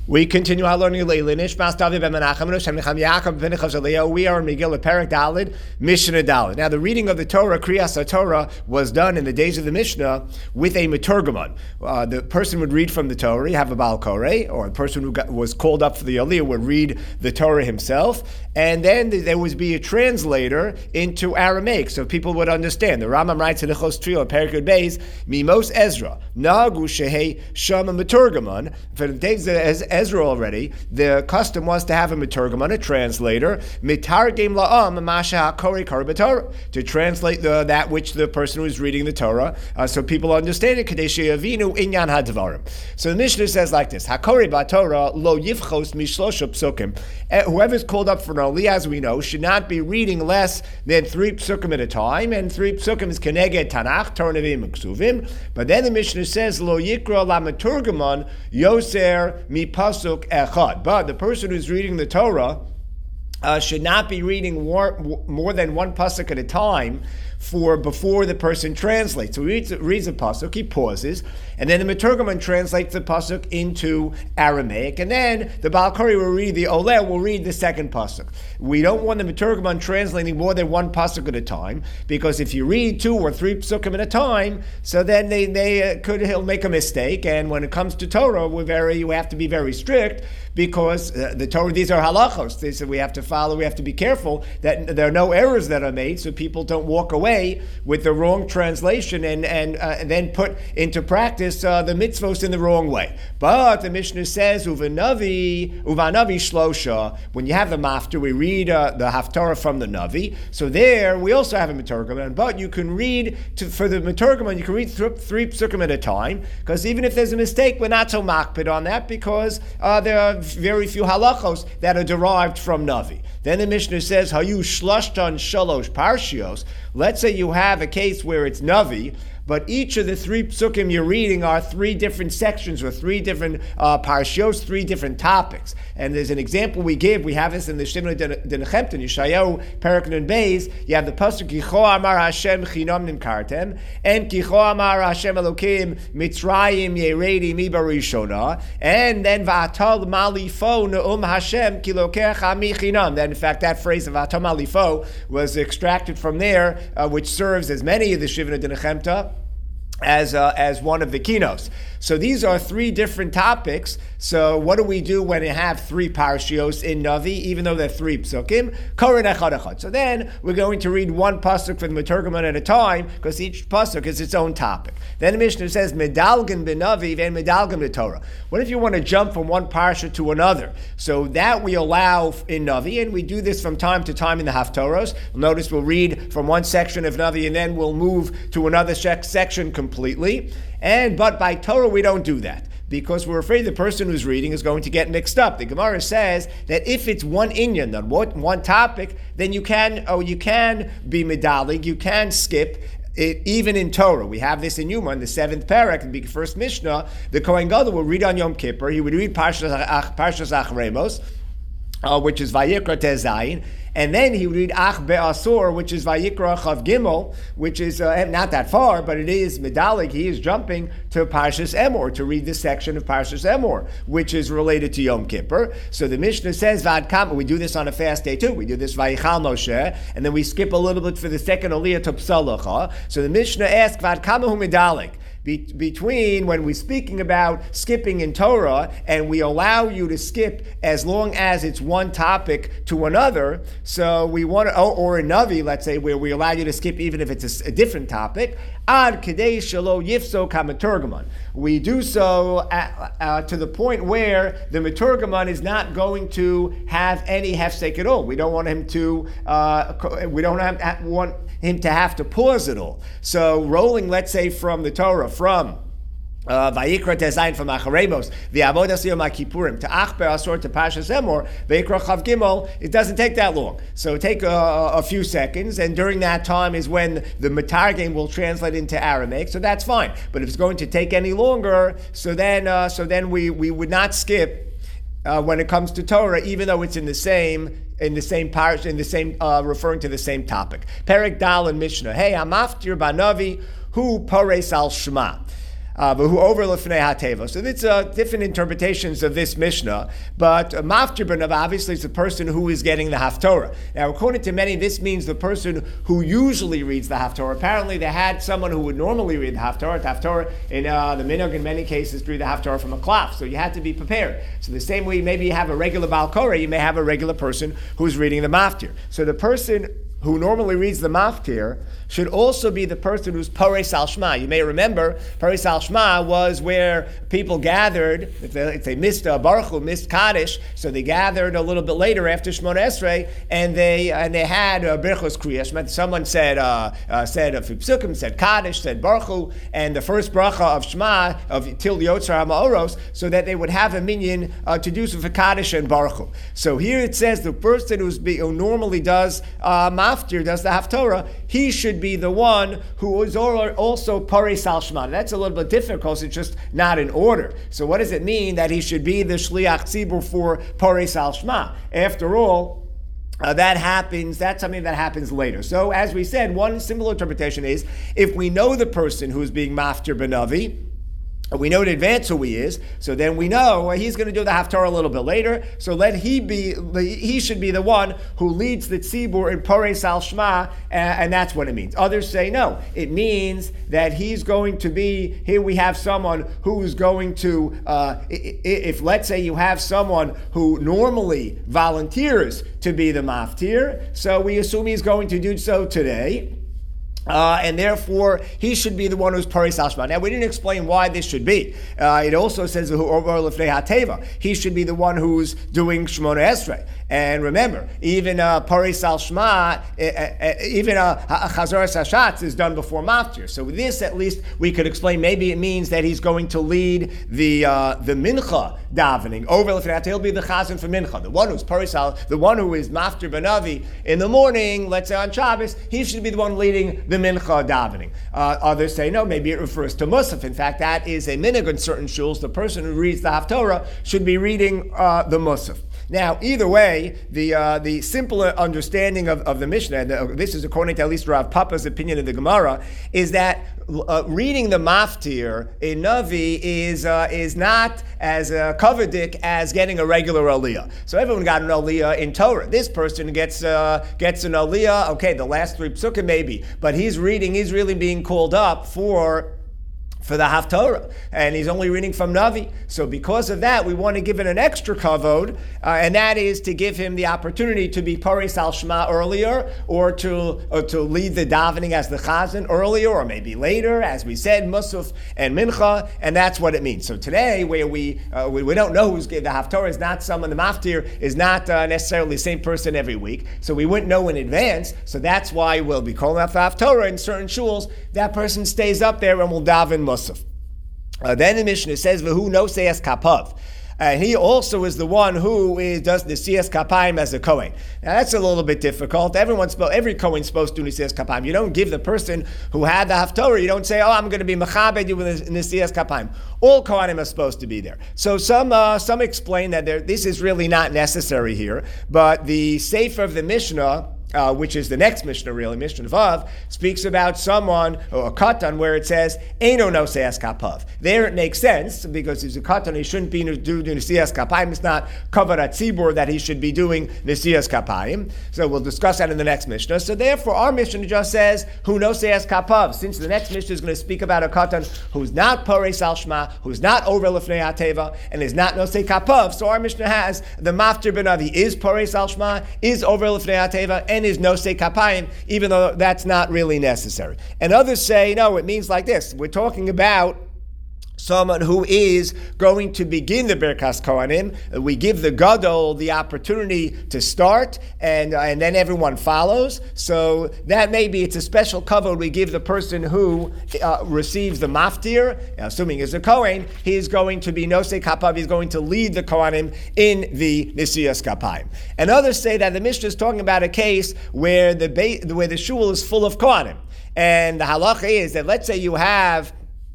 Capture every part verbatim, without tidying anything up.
We continue our learning of Leilin. Ishmas David ben Menachem Hashem Necham Yaakov ben Chazaliah. We are in Megillah Perek Dalid, Mishnah Dalid. Now, the reading of the Torah, Kriyas Torah, was done in the days of the Mishnah with a Meturgamon. Uh, the person would read from the Torah. You have a Baal Koreh, or the person who got, was called up for the Aliyah would read the Torah himself, and then there would be a translator into Aramaic, so people would understand. The Rambam writes in the Chos Trio, Perek Yud Beis, Mimos Ezra, Nagu Shehei Shama Meturgamon. For the days of Ezra already, the custom was to have a Meturgamon, a translator, Mitargim La'am Masha HaKorei Kor B'Torah, to translate the, that which the person who is reading the Torah, uh, so people understand it. Kadesh Yavinu Inyan HaDvarim. So the Mishnah says like this: HaKorei B'Torah Lo Yivchos Mishlosha Psukim. Whoever is called up for an Aliyah, as we know, should not be reading less than three psukim at a time, and three psukim is Keneged Tanakh, Torah Nevi'im, Ksuvim. But then the Mishnah says Lo Yikra La Meturgamon Yoser Mi Pasuk Echad. But the person who's reading the Torah uh, should not be reading more, more than one pasuk at a time for before the person translates. So he reads, reads a pasuk, he pauses, and then the Meturgamon translates the pasuk into Aramaic, and then the Baal Koreh will read, the Oleh will read the second pasuk. We don't want the Meturgamon translating more than one pasuk at a time, because if you read two or three pasukim at a time, so then they, they uh, could he'll make a mistake. And when it comes to Torah, we're very you have to be very strict, because uh, the Torah, these are halachos. They said we have to follow, we have to be careful that there are no errors that are made, so people don't walk away with the wrong translation and and, uh, and then put into practice uh, the mitzvos in the wrong way. But the Mishnah says, Uvanavi, Uvanavi Shlosha, when you have the mafter, we read uh, the Haftarah from the Navi. So there, we also have a Meturgamon, but you can read, to, for the Meturgamon, you can read th- three psukim at a time, because even if there's a mistake, we're not so makpid on that, because uh, there are very few halachos that are derived from Navi. Then the Mishnah says, Hayu Shlashtan Shalosh Parshios. Let's say you have a case where it's Navi, but each of the three psukim you're reading are three different sections or three different uh, parshios, three different topics. And there's an example we give. We have this in the Shimon de Nechemten, Yeshayahu, Perek Nun Beis. You have the pasuk Kicho Amar Hashem Chinam Nimkartem, and Kicho Amar Hashem Elokim Mitzrayim Yeredi Mi Barishona, and then Va'atal Malifo Neum Hashem Kilokecha Mi Chinam. Then, in fact, that phrase of Va'atal Malifo was extracted from there, uh, which serves as many of the Shivna de Nechemta as uh, as one of the kinos. So these are three different topics. So what do we do when we have three parshios in Navi, even though they're three psukim? Koren echad echad. So then we're going to read one pasuk for the Meturgamon at a time, because each pasuk is its own topic. Then the Mishnah says, Medalgan b'Navi and Medalgan b'Torah. What if you want to jump from one parsha to another? So that we allow in Navi, and we do this from time to time in the Haftorahs. Notice we'll read from one section of Navi, and then we'll move to another section completely. And but by Torah we don't do that, because we're afraid the person who's reading is going to get mixed up. The Gemara says that if it's one inyan, on one topic, then you can oh you can be medalig, you can skip. It, even in Torah, we have this in Yuma, in the seventh parak, the first Mishnah, the Kohen Gadol will read on Yom Kippur. He would read Parshas Acharemos, uh, which is Vayikra Tezayin, and then he would read Ach Be'asor, which is Vayikra Chav Gimel, which is uh, not that far, but it is Medalig. He is jumping to Parshas Emor to read this section of Parshas Emor, which is related to Yom Kippur. So the Mishnah says, Vad Kama, we do this on a fast day too. We do this Vayichal Moshe, and then we skip a little bit for the second Aliyah to Psalacha. So the Mishnah asks, Vad Kama Hu Medalig. Be- between when we're speaking about skipping in Torah, and we allow you to skip as long as it's one topic to another. So we want to, or, or in Navi, let's say, where we allow you to skip even if it's a, a different topic. Ad Kadei Shalo Yifso Kamaturgamon. We do so at, uh, to the point where the Meturgamon is not going to have any hefsek at all. We don't want him to. Uh, we don't have, want him to have to pause it all. So rolling, let's say, from the Torah, from Uh, Vayikra Tezayin from Acharemos, the Avodas Yom HaKippurim to Ach Be'asor to Parshas Emor, Vayikra Chav Gimel. It doesn't take that long. So take a, a few seconds, and during that time is when the Metargim will translate into Aramaic. So that's fine. But if it's going to take any longer, so then uh, so then we we would not skip uh, when it comes to Torah, even though it's in the same. In the same parish, in the same, uh, referring to the same topic. Perek Dal and Mishnah. Hey, Amaftir Banavi, Hu Pares al Shema. Uh, but who over lefnei hateva. So it's uh, different interpretations of this Mishnah. But uh, maftir b'navi obviously is the person who is getting the haftorah. Now, according to many, this means the person who usually reads the haftorah. Apparently, they had someone who would normally read the haftorah. The haftorah in uh, the minhag in many cases read the haftorah from a cloth. So you had to be prepared. So the same way, maybe you have a regular Baal Korah, you may have a regular person who's reading the maftir. So the person who normally reads the maftir should also be the person who's Parei Sal Shema. You may remember Parei Sal Shema was where people gathered, if they, if they missed uh, Baruch Hu, missed Kaddish, so they gathered a little bit later after Shemona Esrei, and they and they had uh, Birchos Kriyas. Someone said uh, uh, said of Psukim, said Kaddish, said Baruch Hu, and the first bracha of Shema of Til Yotzar HaMa'oros, so that they would have a minyan uh, to do so for Kaddish and Baruch Hu. So here it says the person who's be, who normally does uh, maftir, does the haftorah, he should be the one who is also Parei Sal Shema. That's a little bit difficult. It's just not in order. So what does it mean that he should be the Shliach Tzibur for Parei Sal Shema? After all, Uh, that happens, that's something that happens later. So as we said, one simple interpretation is, if we know the person who is being maftir b'navi, we know in advance who he is, so then we know he's going to do the haftarah a little bit later. So let he be, he should be the one who leads the tzibur in Parei Sal Shema, and that's what it means. Others say no, it means that he's going to be, here we have someone who's going to, uh, if let's say you have someone who normally volunteers to be the maftir, so we assume he's going to do so today. Uh, and therefore, he should be the one who's Parei Sal Shema. Now, we didn't explain why this should be. Uh, it also says who over lefnei hateva. He should be the one who's doing Shemona Esrei. And remember, even uh, Parei Sal Shema, uh, uh, even uh, Chazoras Hashatz is done before Maftir. So with this, at least, we could explain. Maybe it means that he's going to lead the uh, the Mincha davening over lefnei hateva. He'll be the Chazan for Mincha, the one who's Parei Sal, the one who is Maftir B'navi in the morning. Let's say on Shabbos, he should be the one leading the mincha davening. Uh, others say no, maybe it refers to Musaf. In fact, that is a minhag in certain shuls. The person who reads the Haftorah should be reading uh, the Musaf. Now, either way, the uh, the simple understanding of, of the Mishnah, and the, this is according to at least Rav Papa's opinion of the Gemara, is that uh, reading the Maftir in Navi is uh, is not as uh, kovadik as getting a regular Aliyah. So everyone got an Aliyah in Torah. This person gets uh, gets an Aliyah, okay, the last three psukim maybe, but he's reading, he's really being called up for for the Haftorah, and he's only reading from Navi. So because of that, we want to give it an extra kavod, uh, and that is to give him the opportunity to be Parei Sal Shema earlier, or to or to lead the davening as the Chazan earlier, or maybe later, as we said, Musaf and Mincha, and that's what it means. So today, where we uh, we, we don't know who's the Haftorah is not someone, the Maftir is not uh, necessarily the same person every week, so we wouldn't know in advance, so that's why we'll be calling out the Haftorah in certain shuls. That person stays up there and will daven Musaf. Uh, then the Mishnah says, "V'hu noseias kapav," and he also is the one who is, does the Nesias Kapayim as a Kohen. Now that's a little bit difficult. Everyone's every Kohen's supposed to do Nesias Kapayim. You don't give the person who had the Haftorah, you don't say, "Oh, I'm going to be Mechabed you with Nesias Kapayim." All Kohanim are supposed to be there. So some uh, some explain that there, this is really not necessary here, but the Sefer of the Mishnah, Uh, which is the next Mishnah, really, Mishnah Vav, speaks about someone, or a katan, where it says, Eino noseas kapav. There it makes sense, because he's a katan, he shouldn't be doing nesias kapayim. It's not kavarat tzibur that he should be doing nesias kapayim. So we'll discuss that in the next Mishnah. So therefore, our Mishnah just says, Hu noseas kapav. Since the next Mishnah is going to speak about a katan who's not Parei Sal Shema, who's not over lefnei hateva, and is not nosei kapav, so our Mishnah has the Maftir B'navi is Parei Sal Shema, is over lefnei hateva, and is nosei kapayim, even though that's not really necessary. And others say, no, it means like this. We're talking about someone who is going to begin the Birkas Kohanim. We give the Gadol the opportunity to start, and uh, and then everyone follows. So that maybe it's a special kavod we give the person who uh, receives the Maftir, assuming is a Kohen. He's going to be Nosei Kapav, he's going to lead the Kohanim in the Nesias Kapayim. And others say that the Mishnah is talking about a case where the ba- where the shul is full of Kohanim. And the halacha is that, let's say you have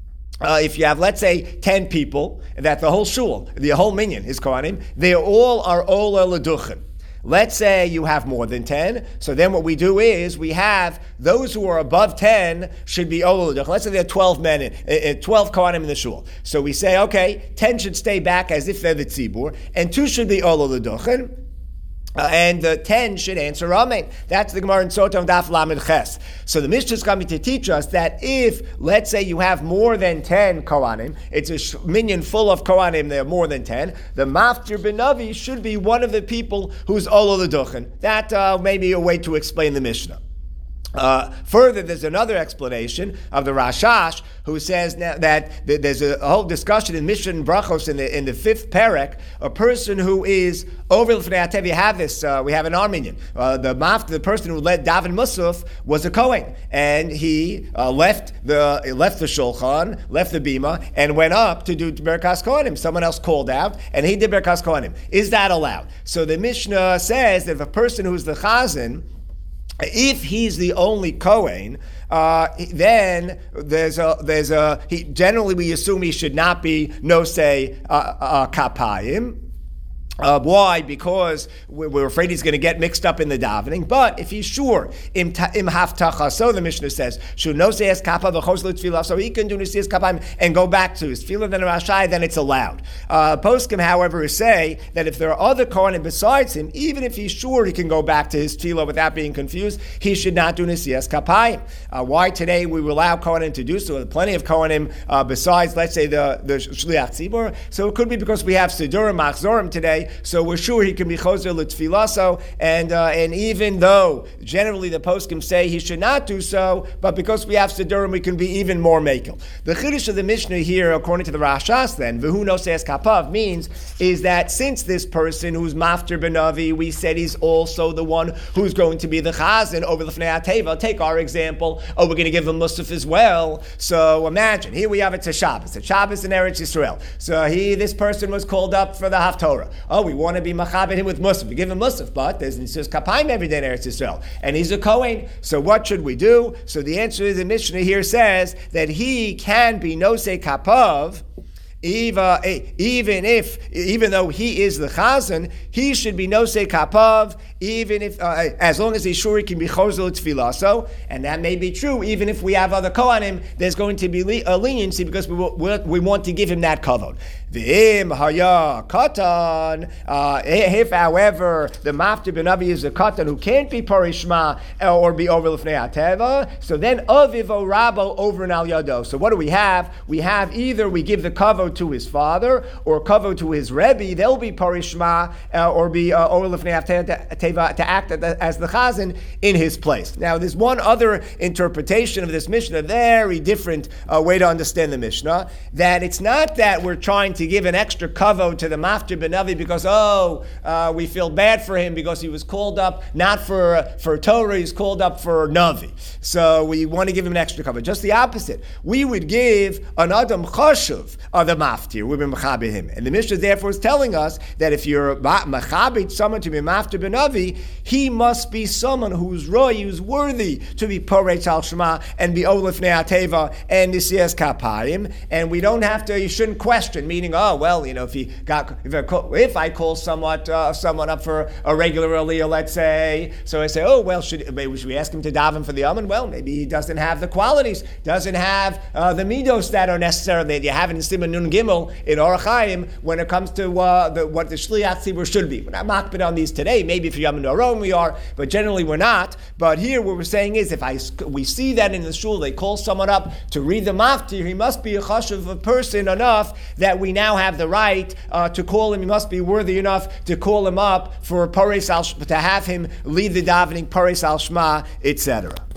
Uh, if you have, let's say, ten people, that the whole shul, the whole minyan is Kohanim, they all are Ola L'Duchen. Let's say you have more than ten. So then what we do is we have those who are above ten should be Olol L'Duchen. Let's say there are twelve men, in, uh, twelve Kohanim in the shul. So we say, okay, ten should stay back as if they're the tzibur, and two should be Olol L'Duchen. Uh, and the ten should answer Amen. That's the Gemara in Sotah Daf Lamed Ches. So the Mishnah is coming to teach us that if, let's say, you have more than ten Kohanim, it's a sh- minyan full of Kohanim, there are more than ten, the Maftir Ben Navi should be one of the people who's Olol L'Duchen. That uh, may be a way to explain the Mishnah. Uh, further, there's another explanation of the Rashash who says now that th- there's a, a whole discussion in Mishnah and Brachos in the in the fifth perek. A person who is over l'fnei hatev, you have this. Uh, we have an Armenian. Uh, the maf, the person who led Daven Musaf was a Kohen, and he uh, left the left the shulchan, left the bima, and went up to do Berkas Kohanim. Someone else called out, and he did Berkas Kohanim. Is that allowed? So the Mishnah says that if a person who's the chazan, if he's the only Kohen, uh, then there's a there's a he generally we assume he should not be nosei uh, uh, kapayim. Uh, why? Because we're afraid he's going to get mixed up in the davening. But if he's sure, im haftacha, so the Mishnah says, shu nosei kappa v'chos l'tfilah, so he can do nosias kapayim and go back to his tefillah, then Rashai, then it's allowed. Uh, Poskim, however, say that if there are other kohanim besides him, even if he's sure he can go back to his tefillah without being confused, he should not do nosias kapayim. Uh, why today we will allow kohanim to do so? There are plenty of kohanim uh, besides, let's say, the the shliach tzibur. So it could be because we have sidurim, machzorim today. So we're sure he can be choser l'tfilaso, and uh, and even though generally the poskim say he should not do so, but because we have Sidurim, we can be even more mekel. The chiddush of the Mishnah here, according to the Rashas, then v'hu noses kapav means is that since this person who's mafter benavi, we said he's also the one who's going to be the chazan over the fnei hateva. Take our example. Oh, we're going to give him musaf as well. So imagine here we have it's a Shabbos. It's Shabbos in Eretz Yisrael. So he, this person was called up for the Haftorah. Oh, we want to be machabed him with musaf. We give him musaf, but there's says kapayim every day in Eretz Yisrael, and he's a kohen. So what should we do? So the answer is the Mishnah here says that he can be nosei kapav. Eva, even if, even though he is the chazan, he should be nosei kapav, even if, uh, as long as he's sure he can be chozel tfilaso, and that may be true. Even if we have other kohanim, there's going to be a leniency because we will, we want to give him that kavod. V'im haya katan. Uh, if, however, the maftir benavi is a katan who can't be parishma or be over l'fnei hateva, so then aviv o rabo over an al yado. So what do we have? We have either we give the kavod to his father or kavod to his rebbe. They'll be parishma uh, or be uh, over l'fnei hateva to act as the chazan in his place. Now, there's one other interpretation of this Mishnah, very different uh, way to understand the Mishnah, that it's not that we're trying to give an extra kavod to the maftir benavi because, oh, uh, we feel bad for him because he was called up not for uh, for Torah, he's called up for Navi. So we want to give him an extra kavod. Just the opposite. We would give an adam chashuv of the maftir, we've been machabed him. And the Mishnah therefore is telling us that if you're machabed someone to be maftir benavi, he must be someone who's roy, who's worthy to be poretz al shema and be olef ne'ateva and nisias kapayim. And we don't have to, you shouldn't question, meaning, oh, well, you know, if he got, if I call, if I call somewhat, uh, someone up for a regular aliyah, let's say, so I say, oh, well, should, maybe should we ask him to daven for the amen? Well, maybe he doesn't have the qualities, doesn't have uh, the midos that are necessary that you have in Siman Nun Gimel in Orach Chaim when it comes to uh, the, what the Shliach Tzibur should be. We're not makbid on these today. Maybe if you're Yamin Aron we are, but generally we're not. But here what we're saying is if I we see that in the shul, they call someone up to read the maftir, he must be a chashuv of person enough that we now have the right uh, to call him. He must be worthy enough to call him up for pares al, to have him lead the davening, pares al shma, et cetera.